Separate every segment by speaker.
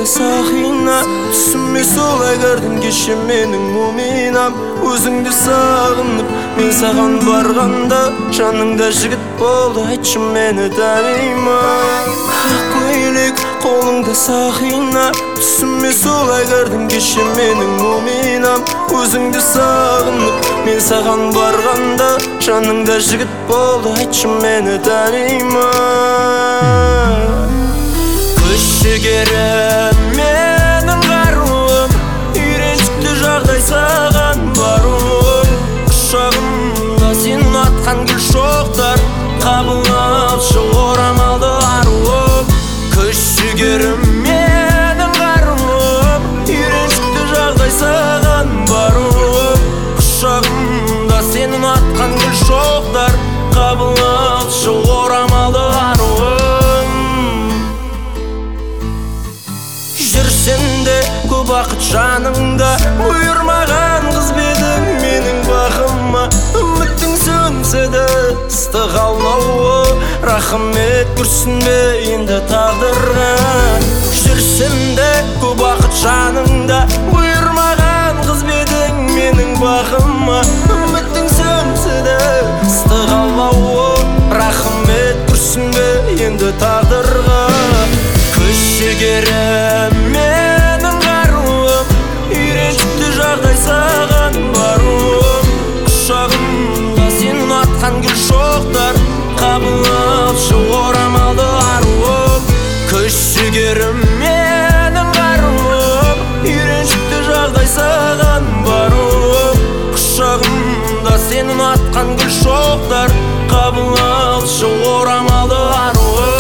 Speaker 1: қолыңда сақина, түсіме солай кірдің кеше менің муминам. Өзіңді сағынып мен саған барғанда, жаныңда жігіт болды, айтшы мені танима. Ақ көйлек қолыңда сақина, түсіме солай кірдің кеше менің муминам. Өзіңді сағынып мен саған барғанда, жаныңда жігіт болды, айтшы мені танима. Күшігерім менің қаруым, үйреншікті жағдай саған баруым. Құшағымда сен атқан гүл шоқтар, қабыл алшы орамалды аруым. Күшігерім менің қаруым, үйреншікті жағдай саған баруым. Құшағымда сен атқан гүл шоқтар, қабыл алшы орамалды аруым. Жүрсенде көп уақыт жаныңда, бұйырмаған қыз бедің менің бақыма. Үміттің сөнсе де ыстық аулауы, рахмет күрсінбе енді тағдырға. Жүрсенде көп уақыт жаныңда, бұйырмаған қыз бедің менің бақыма. Үміттің сөнсе де ыстық аулауы, рахмет күрсінбе енді тағдырға. Күшігерім менің қаруым, үйреншікті жағдай саған баруым. Құшағымда сен атқан гүл шоқтар, қабыл алшы орамалды аруым. Күшігерім менің қаруым, үйреншікті жағдай саған баруым. Құшағымда сен атқан гүл шоқтар, қабыл алшы орамалды аруым.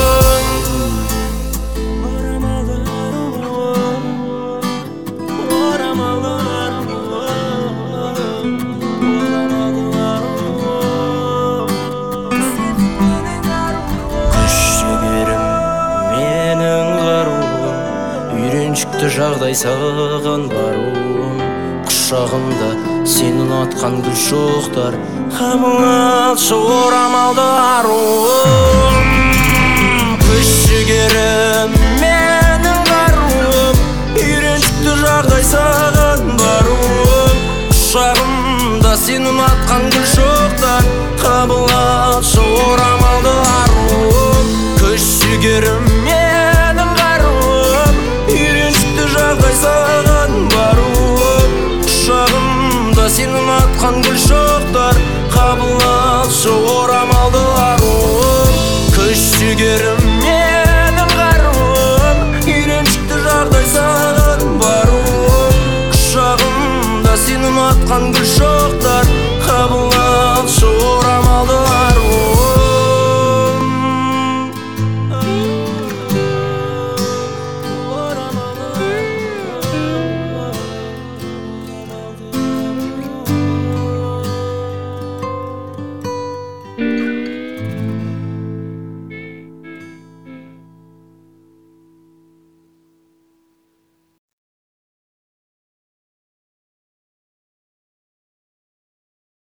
Speaker 1: Үйреншікті жағдай саған баруым. Құшағымда сен ұнатқан гүл шоқтар, қабыл алшы орамалды аруым. Күшігерім менің қаруым, үйреншікті жағдай саған баруым. Құшағымда сен ұнатқан гүл шоқтар, қабыл алшы орамалды аруым. Күшігерім менің қаруым, үйреншікті жағдай саған баруым. Құшағымда сен ұнатқан гүл шоқтар, қабыл алшы орамалды аруым. Күшігерім менің қаруым, үйреншікті жағдай саған баруым. Құшағымда сен ұнатқан гүл шоқтар,